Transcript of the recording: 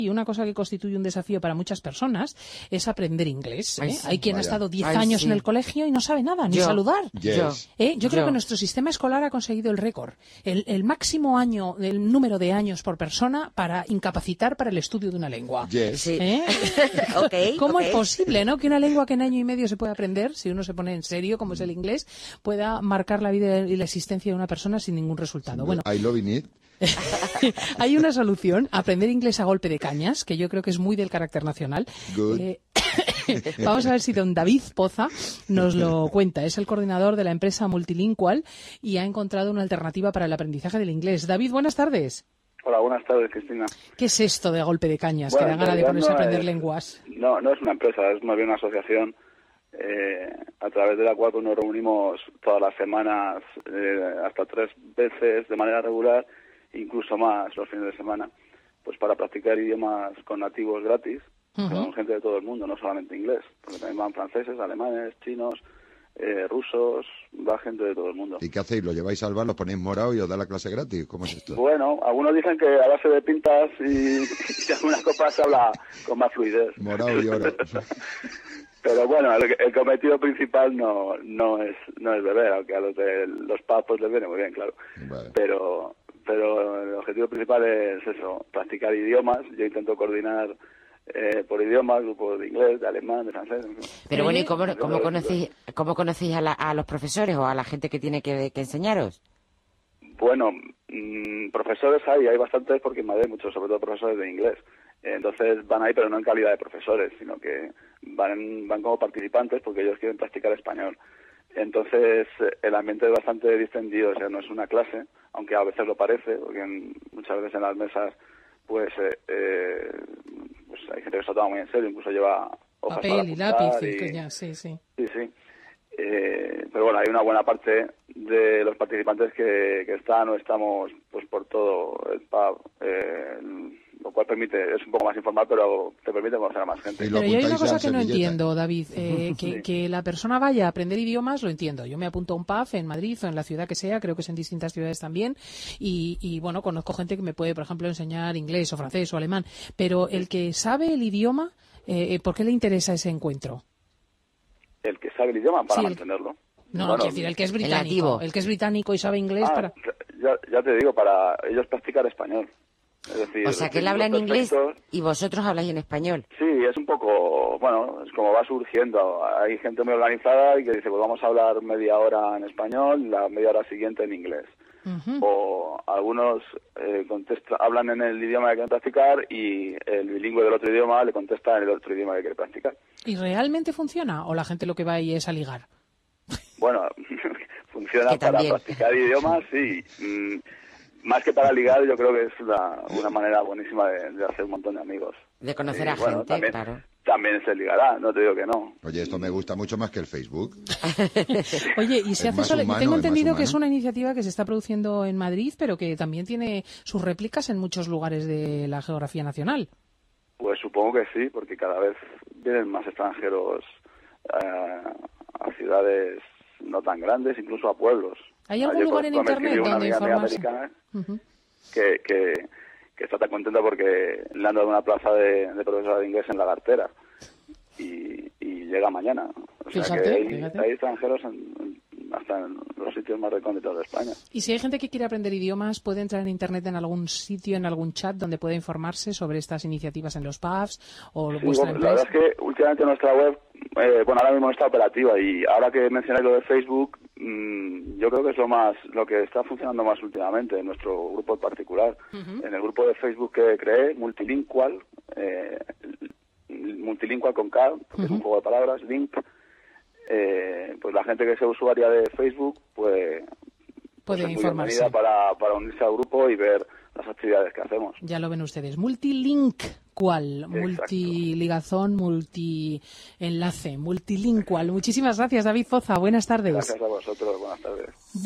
Y una cosa que constituye un desafío para muchas personas es aprender inglés. Ay, sí. Hay quien ha Vaya. estado 10 Ay, años sí. en el colegio y no sabe nada, ni Yo. saludar. Yes. Yo creo Yo. que nuestro sistema escolar ha conseguido el récord, el máximo el número de años por persona para incapacitar para el estudio de una lengua. Yes. Sí. ¿Eh? Ok, ¿Cómo ok. es posible, no, que una lengua que en año y medio se puede aprender, si uno se pone en serio, como es el inglés, pueda marcar la vida y la existencia de una persona sin ningún resultado? Bueno, I love it. hay una solución, aprender inglés a golpe de cañas, que yo creo que es muy del carácter nacional. Good. Vamos a ver si don David Poza nos lo cuenta. Es el coordinador de la empresa Multilingual y ha encontrado una alternativa para el aprendizaje del inglés. David, buenas tardes. Hola, buenas tardes, Cristina. ¿Qué es esto de golpe de cañas? Bueno, Que da en ganas de realidad ponerse a no aprender es- lenguas. No es una empresa, es más bien una asociación a través de la cual pues, nos reunimos todas las semanas, hasta 3 veces de manera regular, incluso más los fines de semana, pues para practicar idiomas con nativos gratis, con gente de todo el mundo, no solamente inglés, porque también van franceses, alemanes, chinos, rusos, va gente de todo el mundo. ¿Y qué hacéis? ¿Lo lleváis al bar, lo ponéis morado y os da la clase gratis? ¿Cómo es esto? Bueno, algunos dicen que a base de pintas y algunas copas se habla con más fluidez. Morado y oro. Pero bueno, el cometido principal no es beber, aunque a los de los pubs pues les viene muy bien, claro. Vale. Pero el objetivo principal es eso, practicar idiomas. Yo intento coordinar por idiomas, grupos de inglés, de alemán, de francés. En fin. Pero bueno, ¿y cómo Luego, conocéis a los profesores o a la gente que tiene que enseñaros? Bueno, profesores hay bastantes porque en Madrid hay muchos, sobre todo profesores de inglés. Entonces van ahí, pero no en calidad de profesores, sino que van como participantes porque ellos quieren practicar español. Entonces el ambiente es bastante distendido, o sea, no es una clase, aunque a veces lo parece, porque muchas veces en las mesas pues hay gente que se lo toma muy en serio, incluso lleva hojas para Papel y lápiz. apuntar Sí. Sí. Pero bueno, hay una buena parte de los participantes que están o estamos pues por todo el pub, lo cual es un poco más informal, pero te permite conocer a más gente. Y lo Pero yo hay una apuntáis cosa a que no servilleta. entiendo, David. Que la persona vaya a aprender idiomas, lo entiendo. Yo me apunto a un pub en Madrid o en la ciudad que sea, creo que es en distintas ciudades también. Y bueno, conozco gente que me puede, por ejemplo, enseñar inglés o francés o alemán. Pero el que sabe el idioma, ¿por qué le interesa ese encuentro? El que sabe el idioma para Sí, mantenerlo. No, Bueno, quiero decir, el que es británico. nativo. El que es británico y sabe inglés para... ya te digo, para ellos practicar español. Es decir, O sea, que él habla en inglés y vosotros habláis en español. Sí, es un poco, bueno, es como va surgiendo. Hay gente muy organizada y que dice, pues vamos a hablar media hora en español, la media hora siguiente en inglés. O algunos hablan en el idioma que quieren practicar y el bilingüe del otro idioma le contesta en el otro idioma que quiere practicar. ¿Y realmente funciona? ¿O la gente lo que va ahí es a ligar? Bueno, funciona Que para también. practicar idiomas, sí. Más que para ligar, yo creo que es una manera buenísima de hacer un montón de amigos. De conocer a bueno, gente, también, claro. También se ligará, no te digo que no. Oye, esto me gusta mucho más que el Facebook. Oye, y se Es hace más solo... humano, Tengo es más entendido que es humano. una iniciativa que se está produciendo en Madrid, pero que también tiene sus réplicas en muchos lugares de la geografía nacional. Pues supongo que sí, porque cada vez vienen más extranjeros a ciudades no tan grandes, incluso a pueblos. ¿Hay algún Ayer lugar en me Internet escribió una donde amiga mía informarse? americana Ujú. que está tan contenta porque le han dado una plaza de profesora de inglés en la cartera y llega mañana. O sea Fíjate, que fíjate. hay extranjeros hasta en los sitios más recónditos de España. Y si hay gente que quiere aprender idiomas, puede entrar en Internet en algún sitio, en algún chat, donde pueda informarse sobre estas iniciativas en los pubs o Sí, vuestra bueno, la verdad empresa. es que últimamente nuestra web, ahora mismo no está operativa y ahora que mencionáis lo de Facebook, yo creo que es lo que está funcionando más últimamente en nuestro grupo en particular. En el grupo de Facebook que creé, Multilingual, Multilingual con K, porque es un juego de palabras, link, pues la gente que sea usuaria de Facebook, pues Puede es muy informarse. bienvenida para unirse al grupo y ver las actividades que hacemos. Ya lo ven ustedes. Multilingual, multiligazón, multienlace, multilingual. Muchísimas gracias, David Poza. Buenas tardes. Gracias a vosotros, buenas tardes.